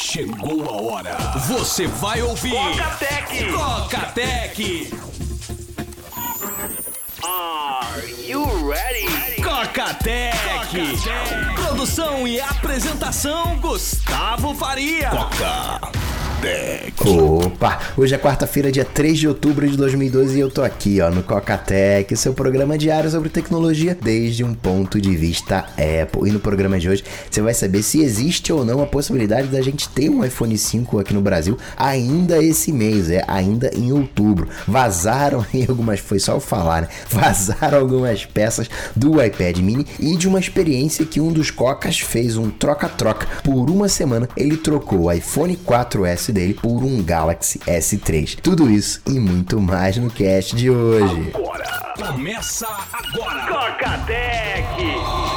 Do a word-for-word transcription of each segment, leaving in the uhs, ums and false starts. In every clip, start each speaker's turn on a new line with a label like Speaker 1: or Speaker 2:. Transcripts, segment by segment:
Speaker 1: Chegou a hora. Você vai ouvir
Speaker 2: Coca-Tech.
Speaker 1: Coca-Tech.
Speaker 2: Are you ready?
Speaker 1: Coca-Tech. Coca-Tech. Produção e apresentação Gustavo Faria. Coca-Tech.
Speaker 3: Opa, hoje é quarta-feira, dia três de outubro de dois mil e doze e eu tô aqui, ó, no Coca-Tech, seu programa diário sobre tecnologia desde um ponto de vista Apple. E no programa de hoje você vai saber se existe ou não a possibilidade da gente ter um iPhone cinco aqui no Brasil ainda esse mês, é, ainda em outubro. Vazaram aí algumas, foi só eu falar, né? Vazaram algumas peças do iPad mini e de uma experiência que um dos Cocas fez um troca-troca. Por uma semana ele trocou o iPhone quatro S dele por um Galaxy S três. Tudo isso e muito mais no cast de hoje.
Speaker 1: Agora. Começa agora.
Speaker 2: Coca-Tech.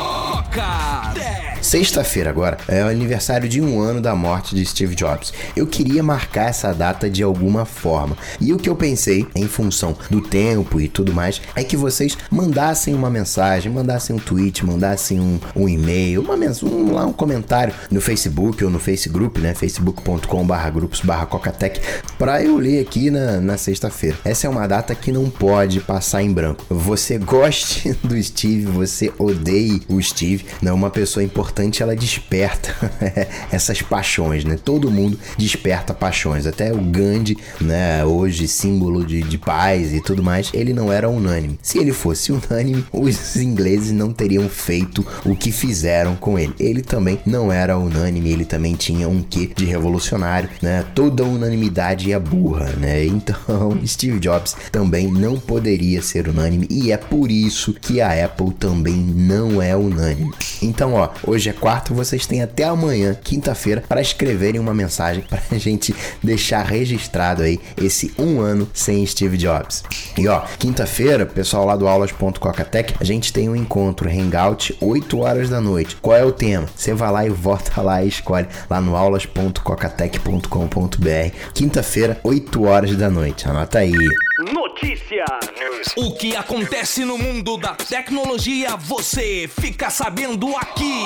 Speaker 1: Coca-Tech.
Speaker 3: Sexta-feira agora é o aniversário de um ano da morte de Steve Jobs. Eu queria marcar essa data de alguma forma. E o que eu pensei, em função do tempo e tudo mais, é que vocês mandassem uma mensagem, mandassem um tweet, mandassem um, um e-mail, uma mens- um, lá um comentário no Facebook ou no Facebook, né? facebook ponto com barra grupos barra Coca-Tech, pra eu ler aqui na, na sexta-feira. Essa é uma data que não pode passar em branco. Você goste do Steve, você odeie o Steve, não, uma pessoa importante ela desperta essas paixões, né? Todo mundo desperta paixões, até o Gandhi, né? Hoje símbolo de, de paz e tudo mais, ele não era unânime. Se ele fosse unânime, os ingleses não teriam feito o que fizeram com ele. Ele também não era unânime, ele também tinha um quê de revolucionário, né? Toda unanimidade é burra, né? Então, Steve Jobs também não poderia ser unânime e é por isso que a Apple também não é unânime. Então, ó, hoje é quarta, vocês têm até amanhã, quinta-feira, para escreverem uma mensagem pra gente deixar registrado aí esse um ano sem Steve Jobs. E ó, quinta-feira, pessoal lá do aulas ponto coca-tech, a gente tem um encontro Hangout, oito horas da noite. Qual é o tema? Você vai lá e vota lá e escolhe lá no aulas ponto coca-tech ponto com ponto b r. Quinta-feira, oito horas da noite. Anota aí.
Speaker 2: Notícia.
Speaker 1: O que acontece no mundo da tecnologia, você fica sabendo aqui.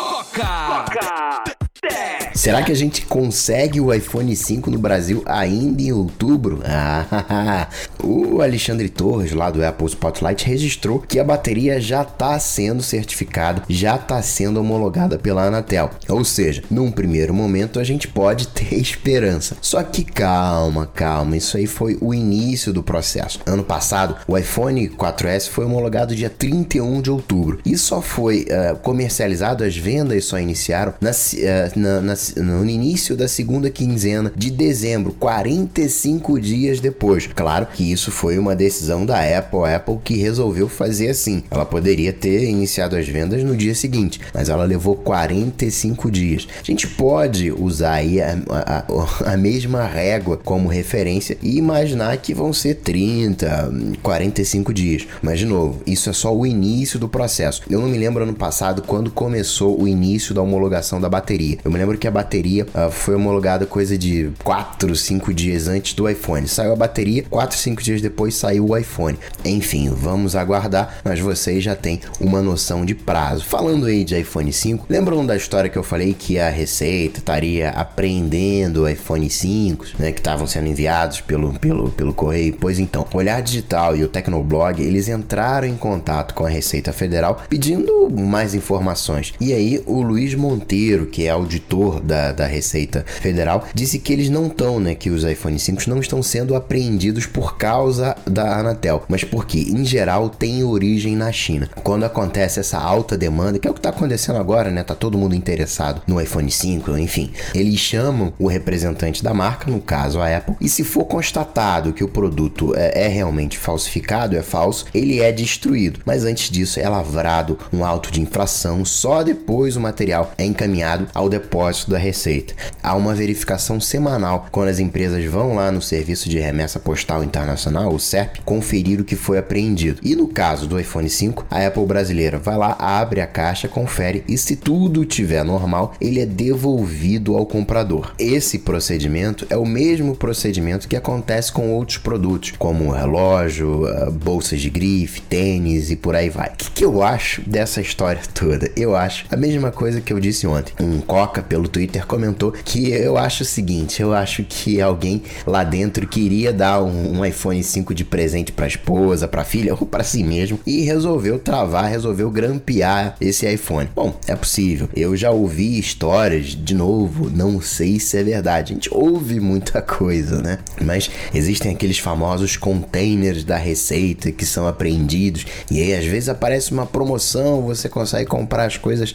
Speaker 1: Coca.
Speaker 2: Coca-Tech.
Speaker 3: Será que a gente consegue o iPhone cinco no Brasil ainda em outubro? Ah, o Alexandre Torres, lá do Apple Spotlight, registrou que a bateria já está sendo certificada, já está sendo homologada pela Anatel. Ou seja, num primeiro momento a gente pode ter esperança. Só que calma, calma, isso aí foi o início do processo. Ano passado, o iPhone quatro S foi homologado dia trinta e um de outubro e só foi uh, comercializado, as vendas só iniciaram na, uh, na, na, no início da segunda quinzena de dezembro, quarenta e cinco dias depois. Claro que isso foi uma decisão da Apple, a Apple que resolveu fazer assim. Ela poderia ter iniciado as vendas no dia seguinte, mas ela levou quarenta e cinco dias. A gente pode usar aí a, a, a mesma régua como referência e imaginar que vão ser trinta, quarenta e cinco dias. Mas, de novo, isso é só o início do processo. Eu não me lembro ano passado quando começou o início da homologação da bateria. Eu me lembro que a bateria uh, foi homologada coisa de quatro, cinco dias antes do iPhone. Saiu a bateria, quatro, cinco dias depois saiu o iPhone. Enfim, vamos aguardar, mas vocês já têm uma noção de prazo. Falando aí de iPhone cinco, lembram da história que eu falei que a Receita estaria apreendendo o iPhone cinco, né, que estavam sendo enviados pelo, pelo, pelo correio? Pois então, o Olhar Digital e o Tecnoblog, eles entraram em contato com a Receita Federal pedindo mais informações. E aí o Luiz Monteiro, que é auditor da, da Receita Federal, disse que eles não estão, né, que os iPhone cinco não estão sendo apreendidos por causa da Anatel, mas porque, em geral, tem origem na China. Quando acontece essa alta demanda, que é o que está acontecendo agora, né, tá todo mundo interessado no iPhone cinco, enfim, eles chamam o representante da marca, no caso a Apple, e se for constatado que o produto é, é realmente falsificado, é falso, ele é destruído. Mas antes disso é lavrado um auto de infração, só depois o material é encaminhado ao depósito da Receita. Há uma verificação semanal quando as empresas vão lá no Serviço de Remessa Postal Interna- Internacional, o C E R P, conferir o que foi apreendido. E no caso do iPhone cinco, a Apple brasileira vai lá, abre a caixa, confere e se tudo estiver normal, ele é devolvido ao comprador. Esse procedimento é o mesmo procedimento que acontece com outros produtos, como relógio, bolsas de grife, tênis e por aí vai. O que, que eu acho dessa história toda? Eu acho a mesma coisa que eu disse ontem. Um Coca pelo Twitter comentou que eu acho o seguinte, eu acho que alguém lá dentro queria dar um, um iPhone cinco de presente para a esposa, para a filha ou para si mesmo e resolveu travar, resolveu grampear esse iPhone. Bom, é possível. Eu já ouvi histórias, de novo, não sei se é verdade. A gente ouve muita coisa, né? Mas existem aqueles famosos containers da Receita que são apreendidos e aí às vezes aparece uma promoção, você consegue comprar as coisas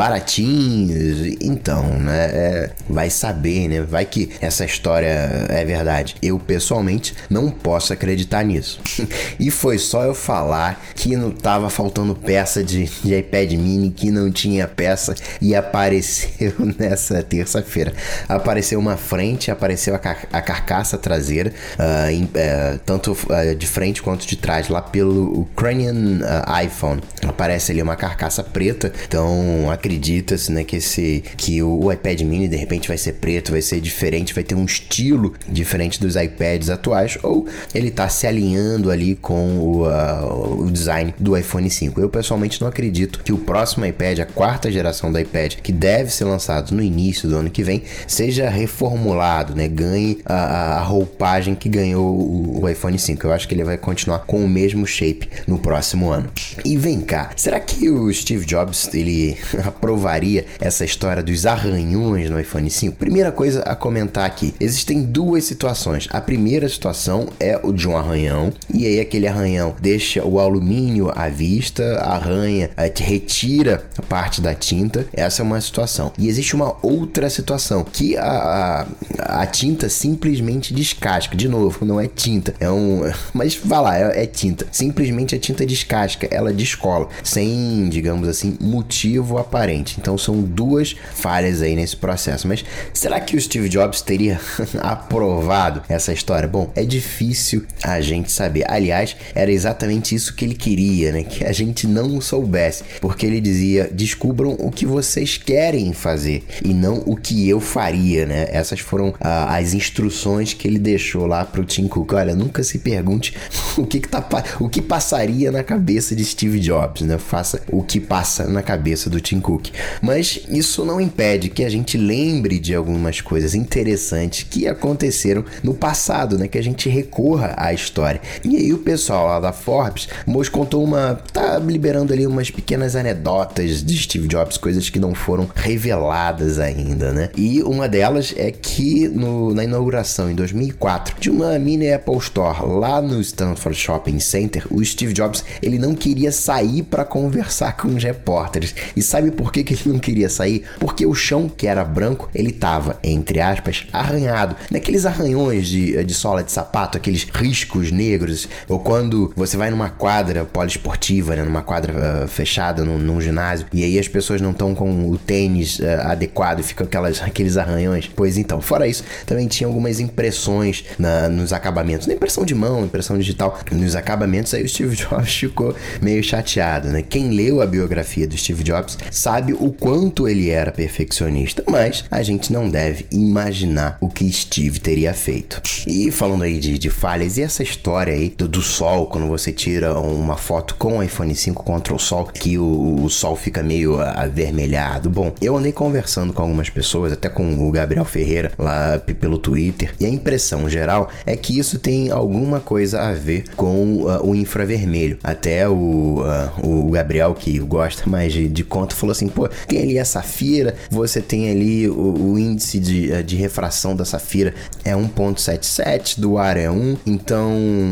Speaker 3: baratinhas. Então, né? É, vai saber, né? Vai que essa história é verdade. Eu, pessoalmente, não posso acreditar nisso. E foi só eu falar que não tava faltando peça de, de iPad mini, que não tinha peça e apareceu nessa terça-feira. Apareceu uma frente, apareceu a, car- a carcaça traseira, uh, em, uh, tanto uh, de frente quanto de trás, lá pelo Ukrainian uh, iPhone. Aparece ali uma carcaça preta, então acredita-se, né, que, esse, que o, o iPad mini de repente vai ser preto, vai ser diferente, vai ter um estilo diferente dos iPads atuais, ou ele tá se alinhando ali com o, uh, o design do iPhone cinco. Eu pessoalmente não acredito que o próximo iPad, a quarta geração do iPad, que deve ser lançado no início do ano que vem, seja reformulado, né, ganhe a, a roupagem que ganhou o, o iPhone cinco. Eu acho que ele vai continuar com o mesmo shape no próximo ano. E vem cá, será que o Steve Jobs ele aprovaria essa história dos arranhões no iPhone cinco? Primeira coisa a comentar aqui, existem duas situações. A primeira situação é o de um arranhão, e aí aquele arranhão deixa o alumínio à vista, arranha, retira a parte da tinta. Essa é uma situação. E existe uma outra situação, que a, a, a tinta simplesmente descasca. De novo, não é tinta, é um... mas vá lá, é, é tinta. Simplesmente a tinta descasca, ela descola, sem, digamos assim, motivo aparente. Então são duas falhas aí nesse processo. Mas será que o Steve Jobs teria aprovado essa história? Bom, é difícil a gente saber. Aliás, era exatamente isso que ele queria, né? Que a gente não soubesse, porque ele dizia: descubram o que vocês querem fazer e não o que eu faria, né? Essas foram ah, as instruções que ele deixou lá pro Tim Cook. Olha, nunca se pergunte o que, que tá, o que passaria na cabeça de Steve Jobs, né? Faça o que passa na cabeça do Tim Cook. Mas isso não impede que a gente lembre de algumas coisas interessantes que aconteceram no passado, né? Que a gente recorra à história. E aí o pessoal lá da Forbes nos contou uma... tá liberando ali umas pequenas anedotas de Steve Jobs, coisas que não foram reveladas ainda, né? E uma delas é que no, na inauguração em dois mil e quatro de uma mini Apple Store lá no Stanford Shopping Center, o Steve Jobs, ele não queria sair para conversar com os repórteres. E sabe por que, que ele não queria sair? Porque o chão, que era branco, ele tava, entre aspas, arranhado. Naqueles arranhões de, de sola de sapato, aqueles riscos negros, ou quando você vai numa quadra poliesportiva, né, numa quadra uh, fechada, num, num ginásio, e aí as pessoas não estão com o tênis uh, adequado e ficam aquelas, aqueles arranhões. Pois então, fora isso, também tinha algumas impressões na, nos acabamentos, na impressão de mão, impressão digital, nos acabamentos. Aí o Steve Jobs ficou meio chateado, né? Quem leu a biografia do Steve Jobs sabe o quanto ele era perfeccionista, mas a gente não deve imaginar o que Steve teria feito. E falando aí de, de falhas, e essa história aí do, do sol, quando você tira uma foto com o iPhone cinco contra o sol, que o, o sol fica meio avermelhado. Bom, eu andei conversando com algumas pessoas, até com o Gabriel Ferreira, lá p- pelo Twitter, e a impressão geral é que isso tem alguma coisa a ver com uh, o infravermelho. Até o, uh, o Gabriel, que gosta mais de, de conta, falou assim: pô, tem ali a safira, você tem ali o, o índice de, uh, de refração da safira é um ponto setenta e sete, do ar é um, então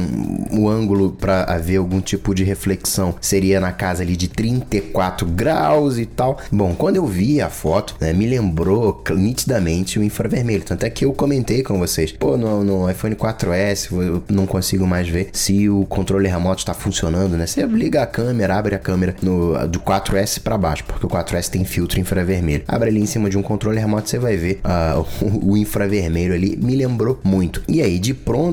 Speaker 3: o ângulo para haver algum tipo de reflexão seria na casa ali de trinta e quatro graus e tal. Bom, quando eu vi a foto, né, me lembrou nitidamente o infravermelho, tanto é que eu comentei com vocês, pô, no, no iPhone quatro S eu não consigo mais ver se o controle remoto está funcionando, né? Você liga a câmera, abre a câmera no, do quatro S para baixo, porque o quatro S tem filtro infravermelho. Abre ali em cima de um controle remoto, você vai ver uh, o, o infravermelho ali, me lembrou muito. E aí, de pronto, a gente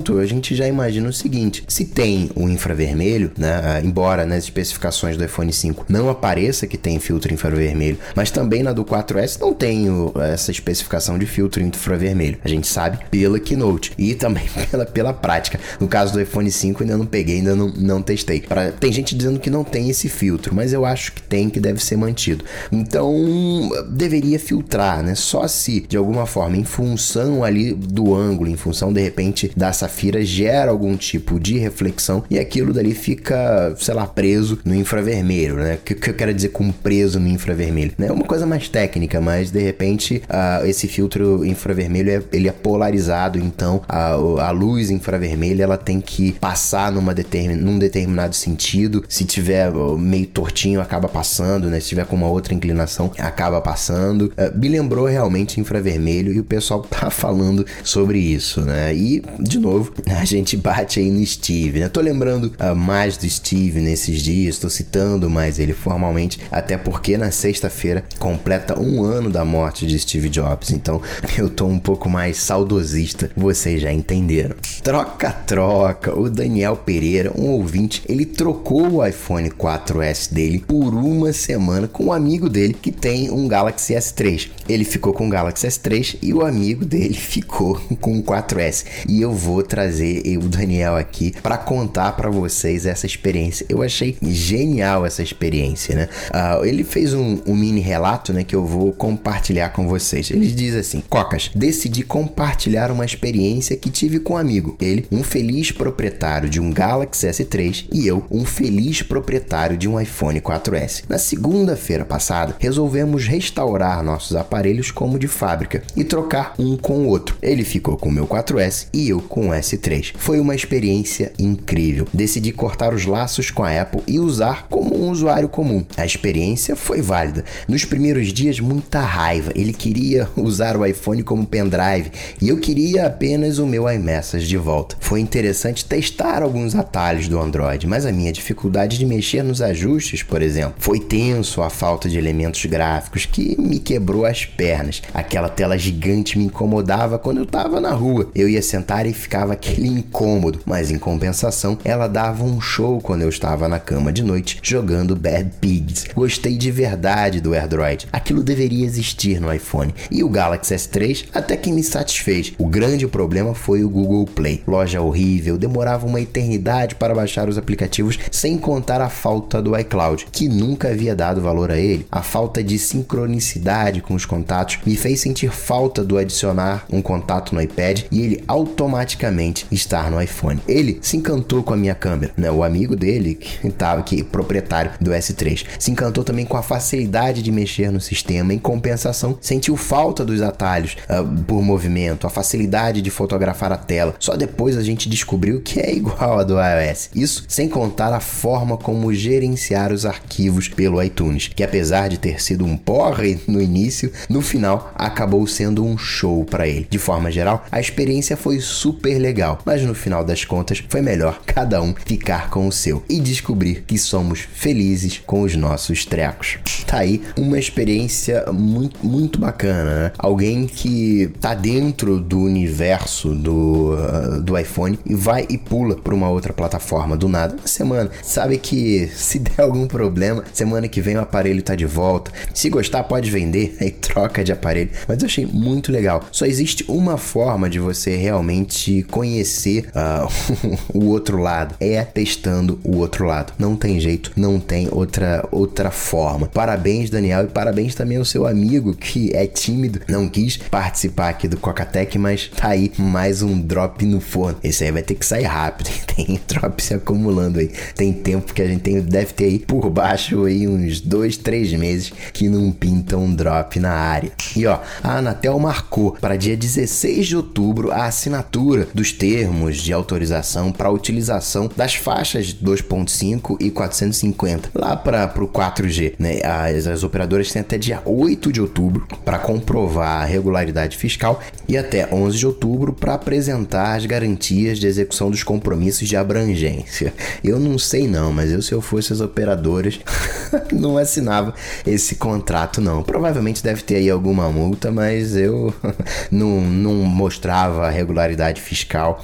Speaker 3: gente já imagina o seguinte: se tem o infravermelho, né, embora nas especificações do iPhone cinco não apareça que tem filtro infravermelho, mas também na do quatro S não tem o, essa especificação de filtro infravermelho. A gente sabe pela Keynote e também pela, pela prática. No caso do iPhone cinco ainda não peguei, ainda não, não testei. Pra, tem gente dizendo que não tem esse filtro, mas eu acho que tem, que deve ser mantido. Então, deveria filtrar, né? Só se, de alguma forma, em função ali do ângulo, em função, de repente, da safira, gera algum tipo de reflexão e aquilo dali fica, sei lá, preso no infravermelho, né? O que, que eu quero dizer com preso no infravermelho? É uma coisa mais técnica, mas, de repente, uh, esse filtro infravermelho, é, ele é polarizado, então a, a luz infravermelha, ela tem que passar numa determin, num determinado sentido. Se tiver meio tortinho, acaba passando, né? Se tiver com uma outra inclinação, acaba passando. Uh, me lembrou realmente infravermelho e o pessoal tá falando sobre isso, né? E, de novo, a gente bate aí no Steve, né? Tô lembrando uh, mais do Steve nesses dias, tô citando mais ele formalmente, até porque na sexta-feira completa um ano da morte de Steve Jobs, então eu tô um pouco mais saudosista, vocês já entenderam. Troca-troca, o Daniel Pereira, um ouvinte, ele trocou o iPhone quatro S dele por uma semana com um amigo dele que tem um Galaxy S três. Ele ficou com o Galaxy S três e o amigo dele ficou com o quatro S. E eu vou trazer o Daniel aqui para contar para vocês essa experiência. Eu achei genial essa experiência, né? Uh, ele fez um, um mini relato, né, que eu vou compartilhar com vocês. Ele diz assim: Cocas, decidi compartilhar uma experiência que tive com um amigo. Ele, um feliz proprietário de um Galaxy S três, e eu, um feliz proprietário de um iPhone quatro S. Na segunda-feira passada, resolvemos restaurar nossos aparelhos como de fábrica e trocar um com o outro. Ele ficou com o meu quatro S e eu com o S três. Foi uma experiência incrível. Decidi cortar os laços com a Apple e usar como um usuário comum. A experiência foi válida. Nos primeiros dias, muita raiva. Ele queria usar o iPhone como pendrive e eu queria apenas o meu iMessage de volta. Foi interessante testar alguns atalhos do Android, mas a minha dificuldade de mexer nos ajustes, por exemplo, foi tenso a falta de elementos gráficos que me quebrou as pernas. Aquela tela gigante me incomodava quando eu estava na rua. Eu ia sentar e ficava aquele incômodo, mas em compensação, ela dava um show quando eu estava na cama de noite jogando Bad Pigs. Gostei de verdade do AirDroid. Aquilo deveria existir no iPhone. E o Galaxy S três até que me satisfez. O grande problema foi o Google Play. Loja horrível, demorava uma eternidade para baixar os aplicativos, sem contar a falta do iCloud, que nunca havia dado valor a ele. A falta de sincronicidade com os contatos me fez sentir falta do adicionar um contato no iPad e ele automaticamente estar no iPhone. Ele se encantou com a minha câmera, né? O amigo dele, que estava aqui, proprietário do S três, se encantou também com a facilidade de mexer no sistema. Em compensação, sentiu falta dos atalhos uh, por movimento, a facilidade de fotografar a tela. Só depois a gente descobriu que é igual a do iOS. Isso sem contar a forma como gerenciar os arquivos pelo iTunes, que apesar de ter sido um porre no início, no final acabou sendo um show para ele. De forma geral, a experiência foi super legal, mas no final das contas foi melhor cada um ficar com o seu e descobrir que somos felizes com os nossos trecos. Tá aí uma experiência muito, muito bacana, né? Alguém que tá dentro do universo do, uh, do iPhone e vai e pula para uma outra plataforma do nada. Uma semana, sabe que se der algum problema, semana que vem o aparelho tá de volta. Se gostar, pode vender, aí troca de aparelho. Mas eu achei muito legal. Só existe uma forma de você realmente conhecer uh, o outro lado, é testando o outro lado. Não tem jeito, não tem outra, outra forma. Parabéns, Daniel, e parabéns também ao seu amigo que é tímido, não quis participar aqui do Cocatec, mas tá aí mais um drop no forno. Esse aí vai ter que sair rápido, tem drop se acumulando aí. Tem tempo que a gente tem, deve ter aí por baixo aí uns dois, três meses que não pinta um drop na área. E ó, a Anatel marcou para dia dezesseis de outubro a assinatura dos termos de autorização para a utilização das faixas dois ponto cinco e quatrocentos e cinquenta lá para o quatro G, né? As, as operadoras têm até dia oito de outubro para comprovar a regularidade fiscal e até onze de outubro para apresentar as garantias de execução dos compromissos de abrangência. Eu não sei não, mas eu, se eu fosse as operadoras não assinava esse contrato não. Provavelmente deve ter aí alguma multa, mas eu não, não mostrava a regularidade fiscal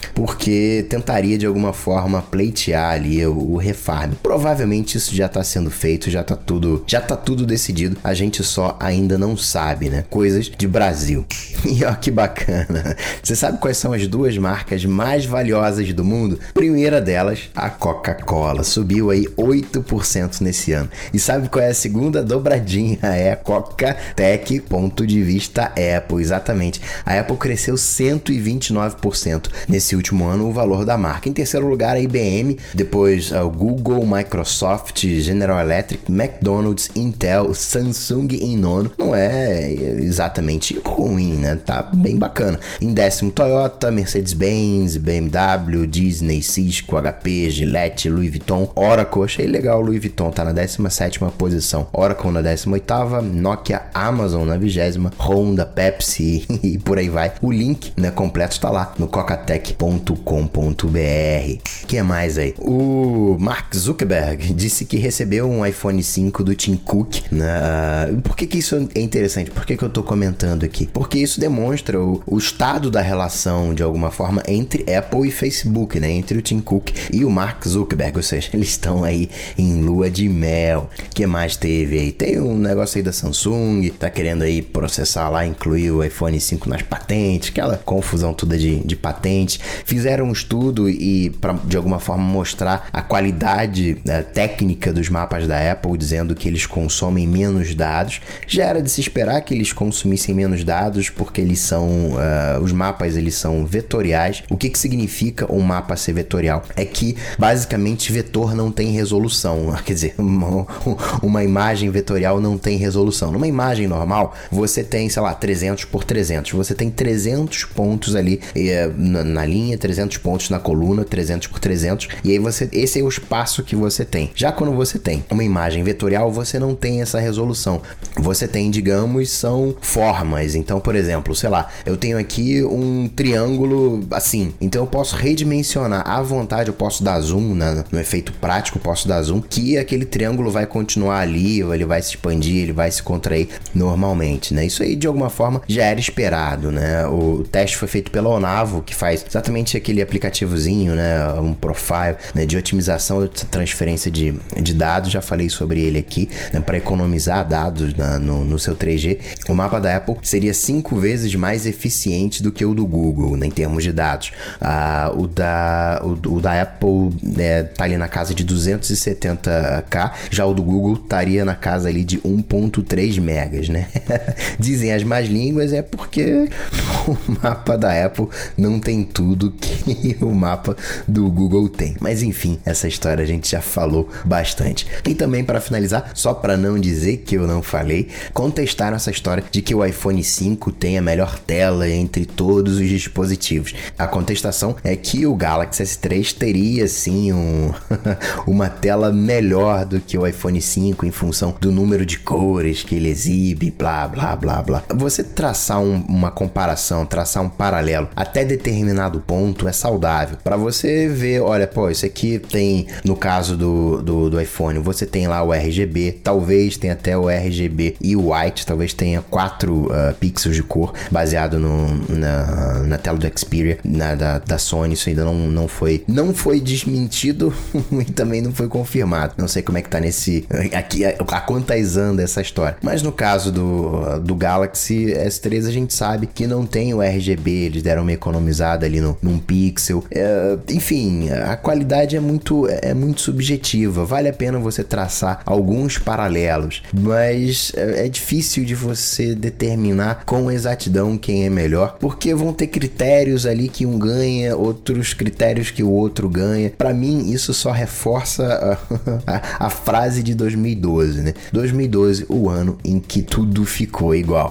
Speaker 3: porque tentaria de alguma forma pleitear ali o, o refarm. Provavelmente isso já tá sendo feito, já tá tudo, já tá tudo decidido, a gente só ainda não sabe, né? Coisas de Brasil. E ó que bacana. Você sabe quais são as duas marcas mais valiosas do mundo? Primeira delas, a Coca-Cola. Subiu aí oito por cento nesse ano. E sabe qual é a segunda dobradinha? É a Coca-Tech, ponto de vista Apple. Exatamente. A Apple cresceu cento e vinte e nove por cento nesse último ano o valor da marca. Em terceiro lugar, a I B M, depois o Google, Microsoft, General Electric, McDonald's, Intel, Samsung em nono. Não é exatamente ruim, né? Tá bem bacana. Em décimo, Toyota, Mercedes-Benz, B M W, Disney, Cisco, H P, Gillette, Louis Vuitton, Oracle. Achei legal o Louis Vuitton, tá na décima sétima posição. Oracle na décima oitava, Nokia, Amazon na vigésima, Honda, Pepsi e por aí vai. O link, né, completo tá lá no cocatech ponto com ponto b r. O que mais aí? O Mark Zuckerberg disse que recebeu um iPhone cinco do Tim Cook. Né? Por que que isso é interessante? Por que que eu tô comentando aqui? Porque isso demonstra o, o estado da relação, de alguma forma, entre Apple e Facebook, né? Entre o Tim Cook e o Mark Zuckerberg. Ou seja, eles estão aí em lua de mel. O que mais teve aí? Tem um negócio aí da Samsung, tá querendo aí processar lá, incluir o iPhone cinco nas patentes, aquela confusão toda de, de patente. Fizeram um estudo e para de alguma forma mostrar a qualidade, né, técnica dos mapas da Apple, dizendo que eles consomem menos dados. Já era de se esperar que eles consumissem menos dados, porque eles são, uh, os mapas eles são vetoriais. O que que significa um mapa ser vetorial? É que basicamente vetor não tem resolução, quer dizer, uma, uma imagem vetorial não tem resolução. Numa imagem normal, você tem, sei lá, trezentos por trezentos, você tem trezentos pontos ali eh, na, na linha, trezentos pontos na coluna, trezentos por trezentos, e aí você, esse é o espaço que você tem. Já quando você tem uma imagem vetorial, você não tem essa resolução. Você tem, digamos, são formas. Então, por exemplo, sei lá, eu tenho aqui um triângulo assim, então eu posso redimensionar à vontade, eu posso dar zoom na, no efeito prático, eu posso dar zoom, que aquele triângulo vai continuar ali, ou ele vai se expandir, ele vai se contrair normalmente, né? Isso aí, de alguma forma, já era esperado, né? O teste foi feito pela Onavo, que faz exatamente aquele aplicativozinho, né? Um profile, né? De otimização de transferência de, de dados, já falei sobre ele aqui, né? Para economizar dados na, no, no seu três G. O mapa da Apple seria cinco vezes mais eficiente do que o do Google, né? Em termos de dados. Ah, o, da, o, o da Apple, né, tá ali na casa de duzentos e setenta K, já o do Google estaria na casa ali de um ponto três megas, né? Dizem as más línguas, é porque o mapa da Apple não tem tudo que o mapa do Google tem. Mas enfim, essa história a gente já falou bastante. E também, para finalizar, só para não dizer que eu não falei, contestaram essa história de que o iPhone cinco tem a melhor tela entre todos os dispositivos. A contestação é que o Galaxy S três teria sim um, uma tela melhor do que o iPhone cinco em função do número de cores que ele exibe, blá blá blá blá. Você traçar um, uma comparação, traçar um paralelo até determinado ponto é saudável. Para você ver, olha, pô, isso aqui tem, no caso do, do, do iPhone, você tem lá o R G B, talvez tenha até o R G B e o White, talvez tenha quatro uh, pixels de cor baseado no, na, na tela do Xperia, na, da, da Sony. Isso ainda não, não foi não foi desmentido e também não foi confirmado. Não sei como é que tá nesse aqui, a, a quantas anda essa história. Mas no caso do, do Galaxy S três, a gente sabe que não tem o R G B, eles deram uma economizada ali no, num pixel. É, enfim, a qualidade é muito, é muito subjetiva. Vale a pena você traçar alguns paralelos, mas é, é difícil de você determinar com exatidão quem é melhor, porque vão ter critérios ali que um ganha, outros critérios que o outro ganha. Pra mim, isso só reforça a, a, a frase de dois mil e doze, né? dois mil e doze, o ano em que tudo ficou igual.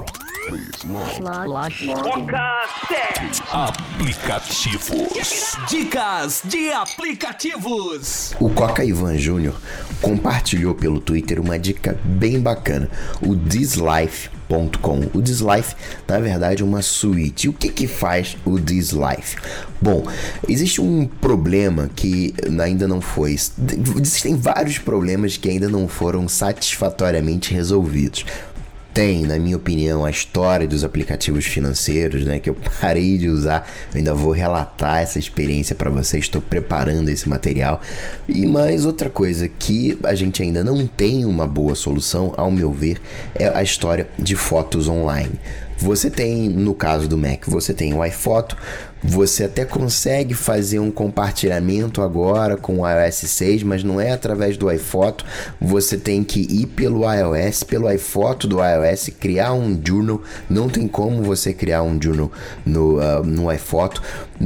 Speaker 1: Aplicativos. Dicas de aplicativos.
Speaker 3: O Coca Ivan Júnior compartilhou pelo Twitter uma dica bem bacana, o This Life ponto com. O This Life, na verdade, é uma suíte. E o que que faz o This Life? Bom, existe um problema que ainda não foi... Existem vários problemas que ainda não foram satisfatoriamente resolvidos. tem, na minha opinião, a história dos aplicativos financeiros, né, que eu parei de usar. Eu ainda vou relatar essa experiência para vocês, estou preparando esse material. E mais outra coisa que a gente ainda não tem uma boa solução, ao meu ver, é a história de fotos online. Você tem, no caso do Mac, você tem o iPhoto, você até consegue fazer um compartilhamento agora com o iOS seis, mas não é através do iPhoto. Você tem que ir pelo iOS, pelo iPhoto do iOS, criar um journal. Não tem como você criar um journal no, uh, no iPhoto.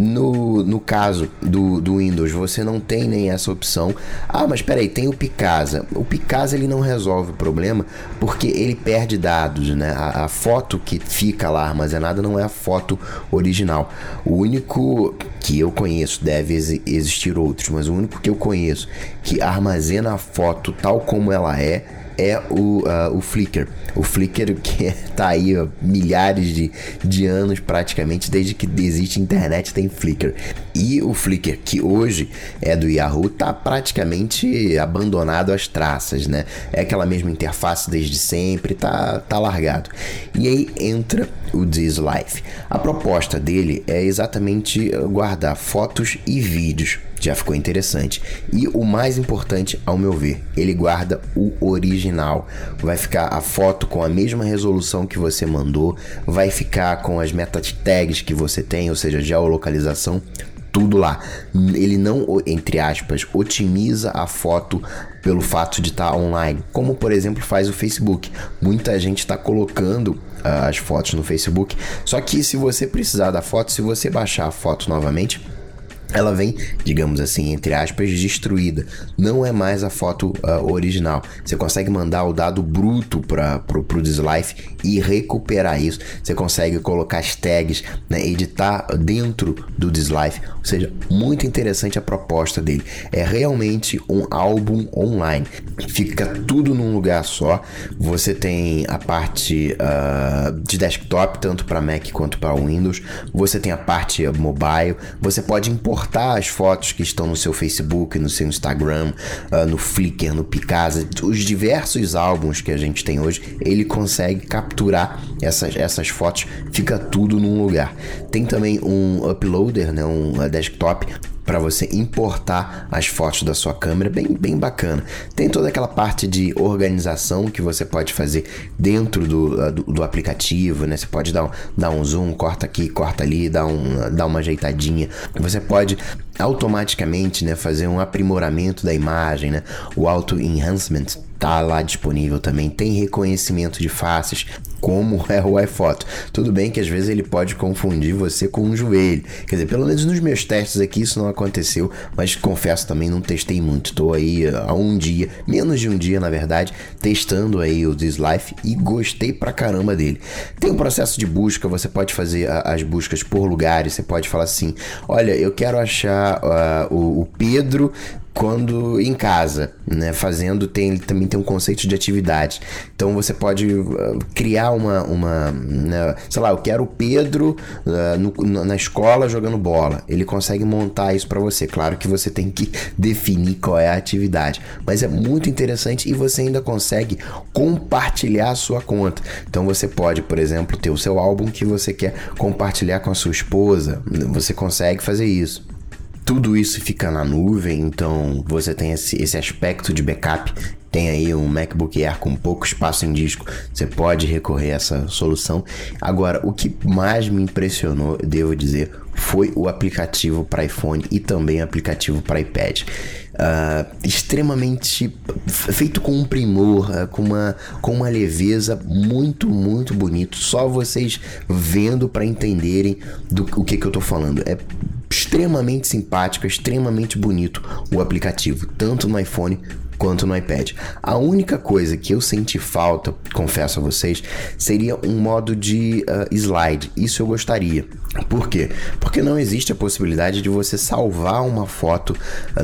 Speaker 3: No, no caso do, do Windows, você não tem nem essa opção. Ah, mas peraí, tem o Picasa. O Picasa ele não resolve o problema porque ele perde dados, né? A, a foto que fica lá armazenada não é a foto original. O único que eu conheço, deve existir outros, mas o único que eu conheço que armazena a foto tal como ela é, é o, uh, o Flickr. O Flickr que tá aí ó, milhares de, de anos praticamente, desde que existe internet tem Flickr. E o Flickr, que hoje é do Yahoo, tá praticamente abandonado às traças, né? É aquela mesma interface desde sempre, tá, tá largado. E aí entra o This Life. A proposta dele é exatamente guardar fotos e vídeos. Já ficou interessante. E o mais importante, ao meu ver, ele guarda o original. Vai ficar a foto com a mesma resolução que você mandou, vai ficar com as meta tags que você tem, ou seja, geolocalização, tudo lá. Ele não, entre aspas, otimiza a foto pelo fato de estar online, como por exemplo faz o Facebook. Muita gente está colocando uh, as fotos no Facebook, só que se você precisar da foto, se você baixar a foto novamente, ela vem, digamos assim, entre aspas, destruída. Não é mais a foto uh, original. Você consegue mandar o dado bruto para pro, pro This Life e recuperar isso. Você consegue colocar as tags, né, editar dentro do This Life. Ou seja, muito interessante a proposta dele. É realmente um álbum online. Fica tudo num lugar só. Você tem a parte uh, de desktop, tanto para Mac quanto para Windows. Você tem a parte mobile. Você pode importar as fotos que estão no seu Facebook, no seu Instagram, uh, no Flickr, no Picasa, os diversos álbuns que a gente tem hoje, ele consegue capturar essas, essas fotos, fica tudo num lugar. Tem também um uploader, né, um desktop, para você importar as fotos da sua câmera, bem, bem bacana. Tem toda aquela parte de organização que você pode fazer dentro do, do, do aplicativo, né? Você pode dar um, dar um zoom, corta aqui, corta ali, dá, um, dá uma ajeitadinha. Você pode automaticamente, né, fazer um aprimoramento da imagem, né? O Auto Enhancement tá lá disponível também. Tem reconhecimento de faces, como é o iPhoto. Tudo bem que às vezes ele pode confundir você com um joelho. Quer dizer, pelo menos nos meus testes aqui isso não aconteceu, mas confesso também não testei muito. Tô aí há um dia, menos de um dia na verdade, testando aí o This Life e gostei pra caramba dele. Tem um processo de busca, você pode fazer a, as buscas por lugares, você pode falar assim, olha, eu quero achar uh, o, o Pedro quando em casa, né, fazendo, tem, também tem um conceito de atividade. Então você pode uh, criar uma, uma né, sei lá, eu quero o Pedro uh, no, na escola jogando bola. Ele consegue montar isso para você. Claro que você tem que definir qual é a atividade, mas é muito interessante e você ainda consegue compartilhar a sua conta. Então você pode, por exemplo, ter o seu álbum que você quer compartilhar com a sua esposa. Você consegue fazer isso. Tudo isso fica na nuvem, então você tem esse, esse aspecto de backup. Tem aí um MacBook Air com pouco espaço em disco, você pode recorrer a essa solução. Agora, o que mais me impressionou, devo dizer, foi o aplicativo para iPhone e também o aplicativo para iPad. Uh, extremamente feito com um primor, uh, com, uma, com uma leveza muito, muito bonito. Só vocês vendo para entenderem do o que, que eu tô falando. É extremamente simpático, extremamente bonito o aplicativo, tanto no iPhone quanto no iPad. A única coisa que eu senti falta, confesso a vocês, seria um modo de uh, slide. Isso eu gostaria. Por quê? Porque não existe a possibilidade de você salvar uma foto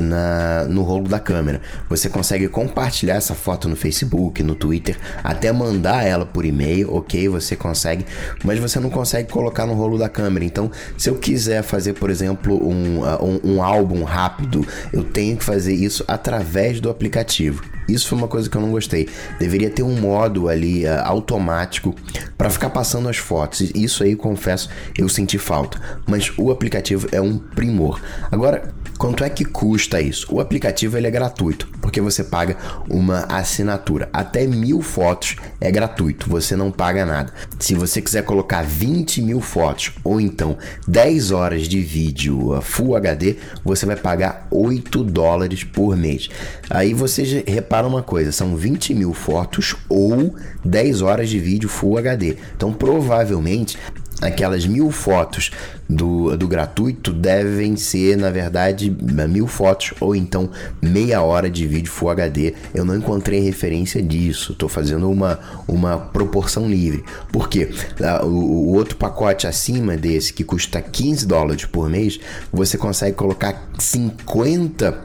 Speaker 3: na, no rolo da câmera. Você consegue compartilhar essa foto no Facebook, no Twitter, até mandar ela por e-mail, ok, você consegue, mas você não consegue colocar no rolo da câmera. Então, se eu quiser fazer, por exemplo, um, um, um álbum rápido, eu tenho que fazer isso através do aplicativo. Isso foi uma coisa que eu não gostei. Deveria ter um modo ali uh, automático para ficar passando as fotos. Isso aí, confesso, eu senti falta. Mas o aplicativo é um primor. Agora, quanto é que custa isso? O aplicativo ele é gratuito, porque você paga uma assinatura. Até mil fotos é gratuito, você não paga nada. Se você quiser colocar vinte mil fotos ou então dez horas de vídeo Full H D, você vai pagar oito dólares por mês. Aí você repara uma coisa, são vinte mil fotos ou dez horas de vídeo Full H D. Então provavelmente aquelas mil fotos do, do gratuito devem ser, na verdade, mil fotos ou então meia hora de vídeo Full H D. Eu não encontrei referência disso, estou fazendo uma, uma proporção livre. Por quê? O, o outro pacote acima desse, que custa quinze dólares por mês, você consegue colocar cinquenta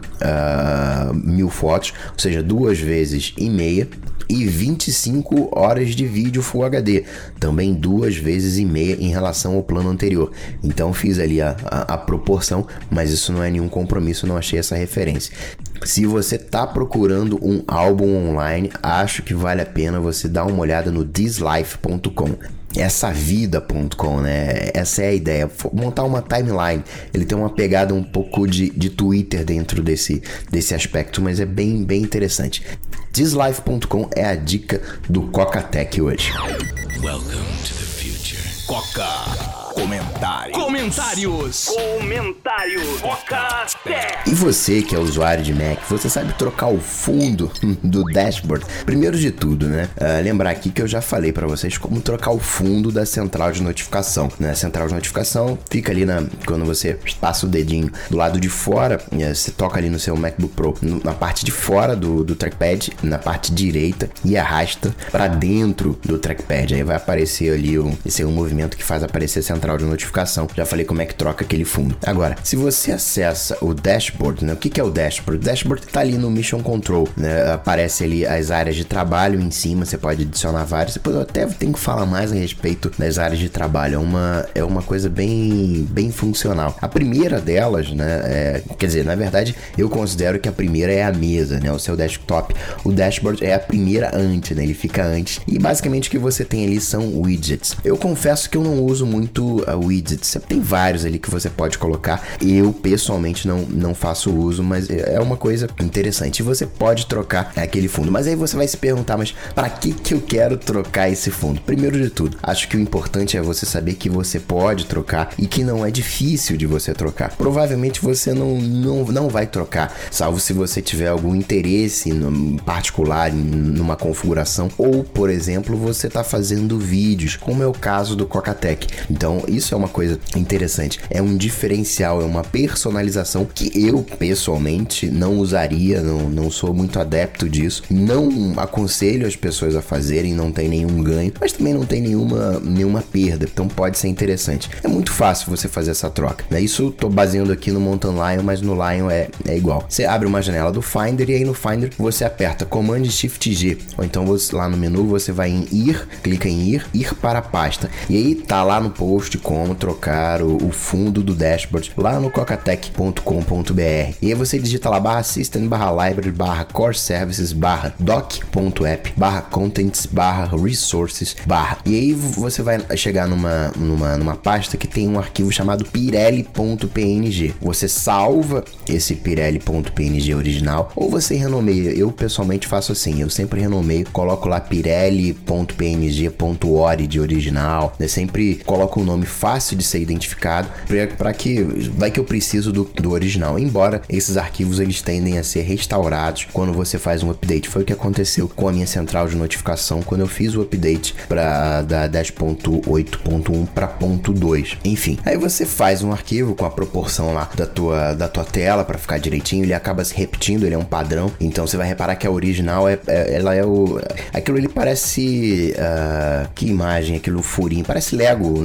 Speaker 3: uh, mil fotos, ou seja, duas vezes e meia, e vinte e cinco horas de vídeo Full H D, também duas vezes e meia em relação ao plano anterior. Então fiz ali a, a, a proporção, mas isso não é nenhum compromisso, não achei essa referência. Se você tá procurando um álbum online, acho que vale a pena você dar uma olhada no this life ponto com. Essa vida ponto com, né? Essa é a ideia, montar uma timeline. Ele tem uma pegada um pouco de, de Twitter dentro desse, desse aspecto, mas é bem, bem interessante. this life ponto com é a dica do Coca-Tech hoje.
Speaker 1: Welcome to the future. Coca. Comentários. Comentários.
Speaker 2: Comentários. Coca-Tech.
Speaker 3: E você que é usuário de Mac, você sabe trocar o fundo do dashboard? Primeiro de tudo, né? Uh, lembrar aqui que eu já falei para vocês como trocar o fundo da central de notificação. Né? A central de notificação fica ali na, quando você passa o dedinho do lado de fora, você toca ali no seu MacBook Pro, na parte de fora do, do trackpad, na parte direita, e arrasta para dentro do trackpad. Aí vai aparecer ali um, esse é um movimento que faz aparecer a central de notificação. Já falei como é que troca aquele fundo. Agora, se você acessa o dashboard, né? O que, que é o dashboard? O dashboard tá ali no Mission Control, né? Aparece ali as áreas de trabalho em cima, você pode adicionar várias. Depois eu até tenho que falar mais a respeito das áreas de trabalho. É uma, é uma coisa bem, bem funcional. A primeira delas, né? É, quer dizer, na verdade, eu considero que a primeira é a mesa, né? O seu desktop. O dashboard é a primeira antes, né? Ele fica antes. E basicamente o que você tem ali são widgets. Eu confesso que eu não uso muito uh, widgets. Você tem vários ali que você pode colocar. Eu, pessoalmente, não, não faço uso, mas é uma coisa interessante. E você pode trocar aquele fundo. Mas aí você vai se perguntar, mas para que que eu quero trocar esse fundo? Primeiro de tudo, acho que o importante é você saber que você pode trocar e que não é difícil de você trocar. Provavelmente você não, não, não vai trocar, salvo se você tiver algum interesse no particular em numa configuração, ou, por exemplo, você está fazendo vídeos, como é o caso do Coca-Tech. Então, isso é uma coisa interessante. É um diferencial, é uma personalização que eu, pessoalmente, não usaria, não, não sou muito adepto disso. Não aconselho as pessoas a fazerem, não tem nenhum ganho, mas também não tem nenhuma, nenhuma perda. Então, pode ser interessante. É muito fácil você fazer essa troca, né? Isso tô baseando aqui no Mountain Lion, mas no Lion é, é igual. Você abre uma janela do Finder e aí no Finder você aperta Command Shift G, ou então você, lá no menu você vai em Ir, clica em Ir, Ir para a pasta. E aí tá lá no post como trocar o, o fundo do dashboard lá no cocatech ponto com ponto b r. E aí você digita lá barra system, barra library, barra core services, barra doc.app, barra contents, barra resources, barra. E aí você vai chegar numa, numa, numa pasta que tem um arquivo chamado pirelli ponto p n g. Você salva esse pirelli ponto p n g original ou você renomeia. Eu pessoalmente faço assim, eu sempre renomeio, coloco lá pirelli ponto p n g ponto org de original, né? Sempre coloco um nome fácil de ser identificado para que vai que eu preciso do, do original, embora esses arquivos eles tendem a ser restaurados quando você faz um update. Foi o que aconteceu com a minha central de notificação quando eu fiz o update para da dez ponto oito ponto um para ponto dois. Enfim, aí você faz um arquivo com a proporção lá da tua, da tua tela para ficar direitinho, ele acaba se repetindo, ele é um padrão, então você vai reparar que a original é, é ela é o aquilo ele parece uh, que imagem, aquilo furinho, parece Lego, né?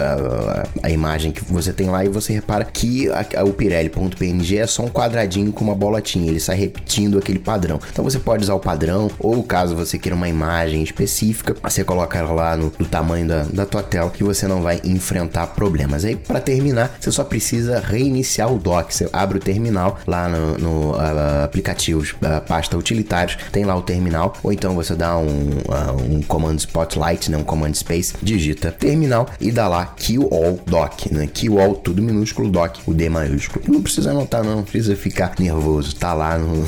Speaker 3: a, a imagem que você tem lá e você repara que a, a, o Pirelli.png é só um quadradinho com uma bolotinha, ele sai repetindo aquele padrão. Então você pode usar o padrão, ou caso você queira uma imagem específica, você coloca ela lá no, no tamanho da, da tua tela, que você não vai enfrentar problemas. Aí, para terminar, você só precisa reiniciar o dock. Você abre o terminal lá no, no uh, aplicativos, uh, pasta utilitários, tem lá o terminal, ou então você dá um, uh, um comando Spotlight, né, um comando space, digita terminal e dá lá kill all dock, né? Kill all, tudo minúsculo, dock, o D maiúsculo. Não precisa anotar não, não precisa ficar nervoso, tá lá no,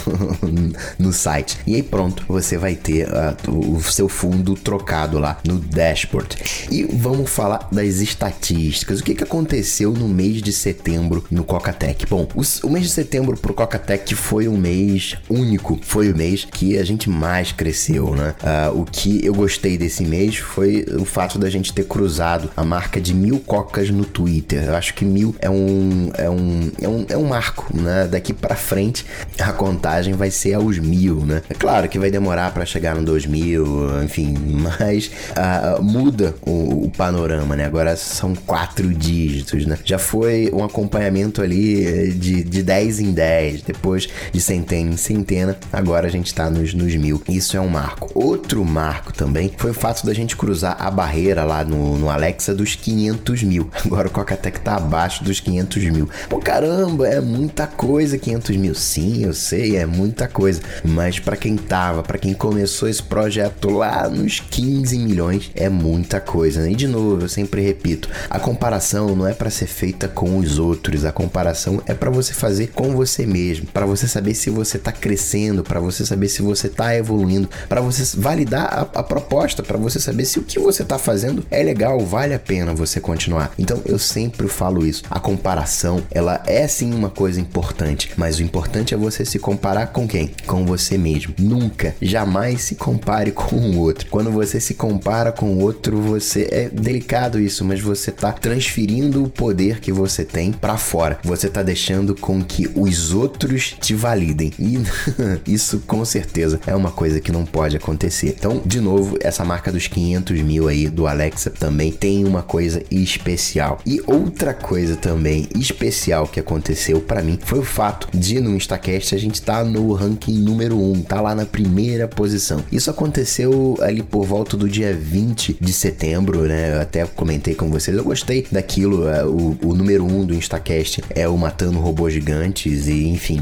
Speaker 3: no site. E aí pronto, você vai ter uh, o seu fundo trocado lá no dashboard. E vamos falar das estatísticas. O que, que aconteceu no mês de setembro no Cocatec? Bom, o, o mês de setembro pro Cocatec foi um mês único, foi o mês que a gente mais cresceu, né? Uh, o que eu gostei desse mês foi o fato da gente ter cruzado a marca de mil cocas no Twitter. Eu acho que mil é um, é um, é um, é um marco, né? Daqui pra frente a contagem vai ser aos mil, né? É claro que vai demorar para chegar no dois mil, enfim, mas uh, muda o, o panorama, né? Agora são quatro dígitos, né? Já foi um acompanhamento ali de, de dez em dez, depois de centena em centena, agora a gente tá nos, nos mil. Isso é um marco. Outro marco também foi o fato da gente cruzar a barreira lá no, no Alexa dos quinhentos mil. Agora o Cocatec tá abaixo dos quinhentos mil. Pô, caramba, é muita coisa, quinhentos mil. Sim, eu sei, é muita coisa. Mas pra quem tava, pra quem começou esse projeto lá nos quinze milhões, é muita coisa, né? E de novo, eu sempre repito, a comparação não é pra ser feita com os outros, a comparação é pra você fazer com você mesmo, pra você saber se você tá crescendo, pra você saber se você tá evoluindo, pra você validar a, a proposta, pra você saber se o que você tá fazendo é legal, vale a pena você continuar. Então eu sempre falo isso, a comparação, ela é sim uma coisa importante, mas o importante é você se comparar com quem? Com você mesmo. Nunca, jamais se compare com o outro. Quando você se compara com o outro, você é delicado isso, mas você tá transferindo o poder que você tem pra fora. Você tá deixando com que os outros te validem. E isso com certeza é uma coisa que não pode acontecer. Então, de novo, essa marca dos quinhentos mil aí do Alexa também tem uma coisa especial. E outra coisa também especial que aconteceu pra mim foi o fato de no Instacast a gente tá no ranking número um, tá lá na primeira posição. Isso aconteceu ali por volta do dia vinte de setembro, né? Eu até comentei com vocês, eu gostei daquilo, o, o número um do Instacast é o Matando Robôs Gigantes e, enfim,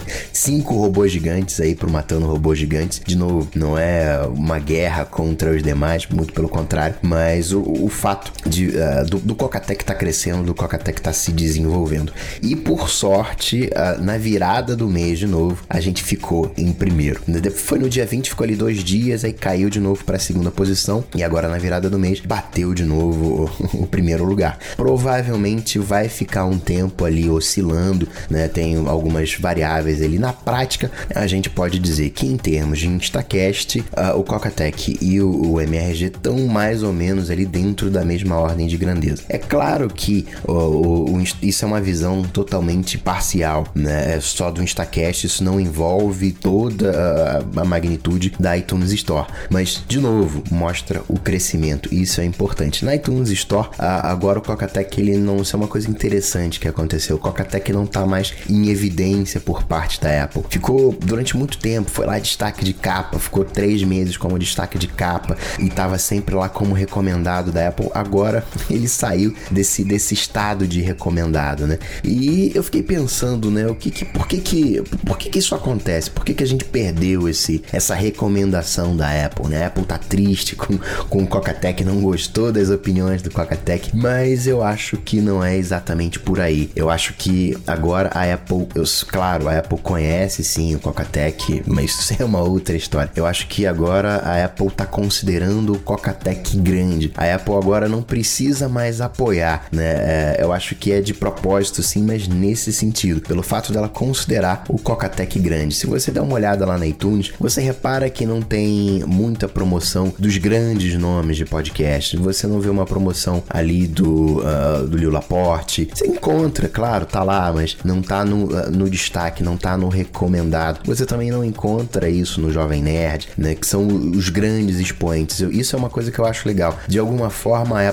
Speaker 3: cinco robôs gigantes aí pro Matando Robôs Gigantes. De novo, não é uma guerra contra os demais, muito pelo contrário, mas o, o fato de, uh, do, do Cocatec tá crescendo, do Cocatec tá se desenvolvendo. E por sorte, uh, na virada do mês de novo, a gente ficou em primeiro. Foi no dia vinte, ficou ali dois dias, aí caiu de novo pra segunda posição e agora na virada do mês bateu de novo o, o primeiro lugar. Provavelmente vai ficar um tempo ali oscilando, né? Tem algumas variáveis ali. Na prática, a gente pode dizer que em termos de Instacast, uh, o Cocatec e o, o M R G estão mais ou menos ali dentro da mesma ordem de grandeza. É claro que uh, o, o, isso é uma visão totalmente parcial, né? É só do Instacast, isso não envolve toda a, a magnitude da iTunes Store. Mas, de novo, mostra o crescimento. Isso é importante. Na iTunes Store, uh, agora o Cocatec, ele não... Isso é uma coisa interessante que aconteceu. O Cocatec não tá mais em evidência por parte da Apple. Ficou durante muito tempo, foi lá destaque de capa, ficou três meses como destaque de capa e tava sempre lá como recomendado da Apple. Agora ele saiu desse, desse estado de recomendado, né? E eu fiquei pensando, né? O que que, por que que, por que que isso acontece? Por que que a gente perdeu esse, essa recomendação da Apple, né? A Apple tá triste com, com o Cocatec, não gostou das opiniões do Cocatec, mas eu acho que não é exatamente por aí. Eu acho que agora a Apple, eu, claro, a Apple conhece sim o Cocatec, mas isso é uma outra história. Eu acho que agora a Apple tá considerando o Cocatec grande. A Apple agora não precisa mais apoiar, né? É, eu acho que é de propósito sim, mas nesse sentido, pelo fato dela considerar o Cocatec grande. Se você der uma olhada lá na iTunes, você repara que não tem muita promoção dos grandes nomes de podcast. Você não vê uma promoção ali do, uh, do Lil Laporte. Você encontra, claro, tá lá, mas não tá no, uh, no destaque, não tá no recomendado. Você também não encontra isso no Jovem Nerd, né? Que são os grandes expoentes. Isso é uma coisa que eu acho legal. De alguma forma, a Apple acaba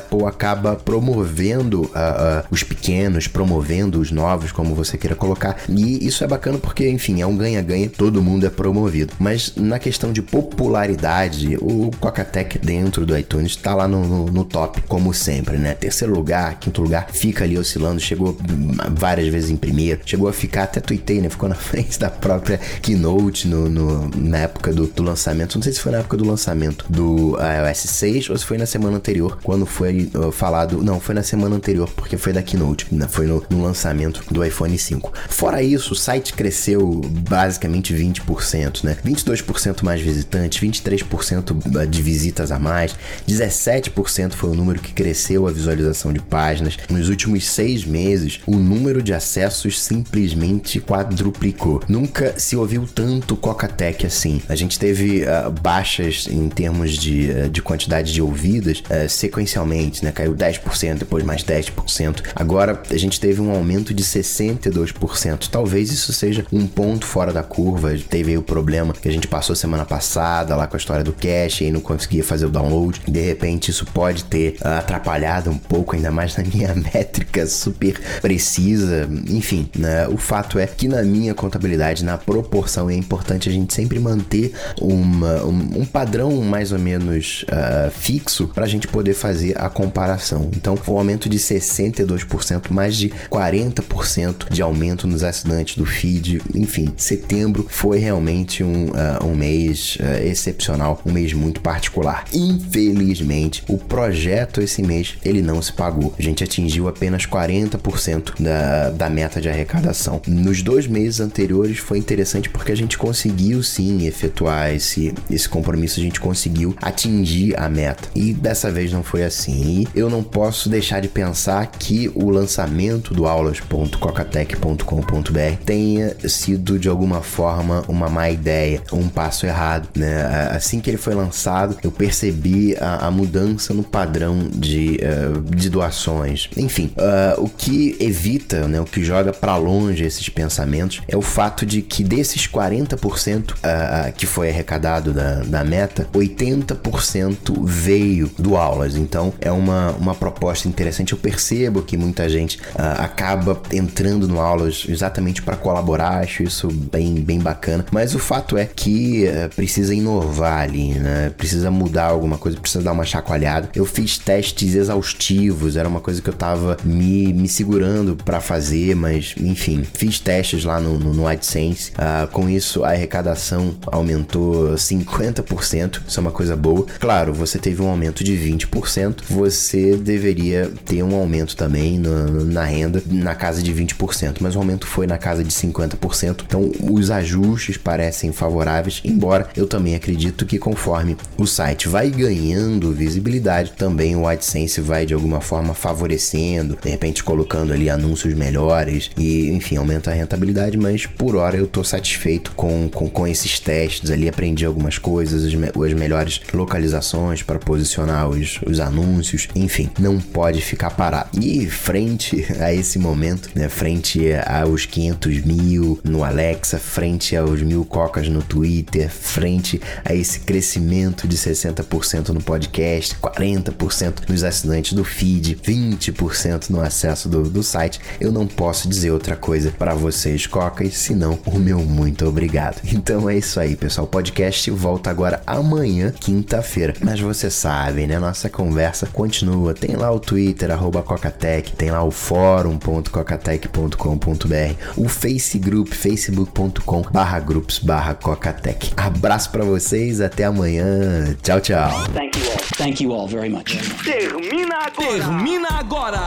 Speaker 3: acaba promovendo uh, uh, os pequenos, promovendo os novos, como você queira colocar. E isso é bacana porque, enfim, é um ganha-ganha, todo mundo é promovido. Mas na questão de popularidade, o Coca-Tech dentro do iTunes tá lá no, no, no top, como sempre, né? Terceiro lugar, quinto lugar, fica ali oscilando, chegou várias vezes em primeiro, chegou a ficar, até tuitei, né? Ficou na frente da própria Keynote no, no, na época do, do lançamento. Não sei se foi na época do lançamento do iOS seis ou se foi na semana anterior, quando foi uh, falado... Não, foi na semana anterior, porque foi da Keynote, né? Foi no, no lançamento do iPhone cinco. Fora isso, o site cresceu basicamente vinte por cento, né? vinte e dois por cento mais visitantes, vinte e três por cento de visitas a mais, dezessete por cento foi o número que cresceu a visualização de páginas. Nos últimos seis meses, o número de acessos simplesmente quadruplicou. Nunca se ouviu tanto Coca-Tech assim. A gente teve uh, baixas em termos de, uh, de quantidade de ouvidas uh, sequencialmente, né? Caiu dez por cento, depois mais dez por cento. Agora a gente teve um aumento de sessenta e dois por cento. Talvez isso seja um ponto fora da curva. Teve aí o problema que a gente passou semana passada lá com a história do cache e aí não conseguia fazer o download. De repente isso pode ter uh, atrapalhado um pouco, ainda mais na minha métrica super precisa. Enfim, né? O fato é que na minha contabilidade, na proporção, é importante a gente sempre manter uma, um, um padrão mais ou menos uh, fixo para a gente poder fazer a comparação. Então, foi um aumento de sessenta e dois por cento, mais de quarenta por cento de aumento nos assinantes do feed. Enfim, setembro foi realmente um, uh, um mês uh, excepcional, um mês muito particular. Infelizmente, o projeto esse mês, ele não se pagou. A gente atingiu apenas quarenta por cento da, da meta de arrecadação. Nos dois meses anteriores foi interessante porque a gente conseguiu sim efetuar esse, esse compromisso, a gente conseguiu atingir a meta. E dessa vez não foi assim. E eu não posso deixar de pensar que o lançamento do aulas ponto cocatec ponto com ponto br tenha sido de alguma forma uma má ideia, um passo errado, né? Assim que ele foi lançado, eu percebi a, a mudança no padrão de, uh, de doações. Enfim, uh, o que evita, né, o que joga para longe esses pensamentos é o fato de que desses quarenta por cento uh, que foi arrecadado da, da meta, oitenta por cento veio do aulas. Então é uma, uma proposta interessante. Eu percebo que muita gente uh, acaba entrando no aulas exatamente para colaborar, acho isso bem, bem bacana, mas o fato é que uh, precisa inovar ali, né? Precisa mudar alguma coisa, precisa dar uma chacoalhada. Eu fiz testes exaustivos, era uma coisa que eu tava me, me segurando para fazer, mas enfim, fiz testes lá no, no, no AdSense. Uh, com isso a arrecadação aumentou cinquenta por cento, isso é uma coisa boa. Claro, você teve um aumento de vinte por cento, você deveria ter um aumento também no, na renda na casa de vinte por cento, mas o aumento foi na casa de cinquenta por cento, então os ajustes parecem favoráveis, embora eu também acredito que conforme o site vai ganhando visibilidade, também o AdSense vai de alguma forma favorecendo, de repente colocando ali anúncios melhores e enfim, aumenta a rentabilidade, mas por hora eu tô satisfeito com, com, com esses testes ali, aprendi algumas coisas, as, me, as melhores localizações para posicionar os, os anúncios, enfim, não pode ficar parado. E frente a esse momento, né, frente aos quinhentos mil no Alexa, frente aos mil cocas no Twitter, frente a esse crescimento de sessenta por cento no podcast, quarenta por cento nos assinantes do feed, vinte por cento no acesso do, do site, eu não posso dizer outra coisa para vocês, cocas, senão o meu muito obrigado. Então é isso aí, pessoal. O podcast volta agora amanhã, quinta-feira. Mas você sabe, né? Nossa conversa continua. Tem lá o Twitter, arroba Cocatec, tem lá o fórum ponto cocatec ponto com ponto br, o Face Group, facebook ponto com barra grupos barra Cocatec. Abraço pra vocês, até amanhã. Tchau, tchau.
Speaker 2: Thank you all. Thank you all very much. Termina agora.
Speaker 1: Termina agora.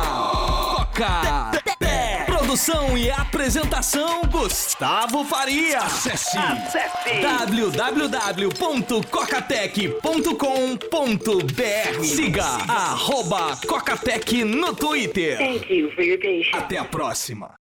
Speaker 1: Coca Produção e apresentação Gustavo Faria. Acesse, Acesse. w w w ponto cocatec ponto com ponto br. Siga arroba Cocatec no Twitter.
Speaker 2: Thank you for your patience.
Speaker 1: Até a próxima.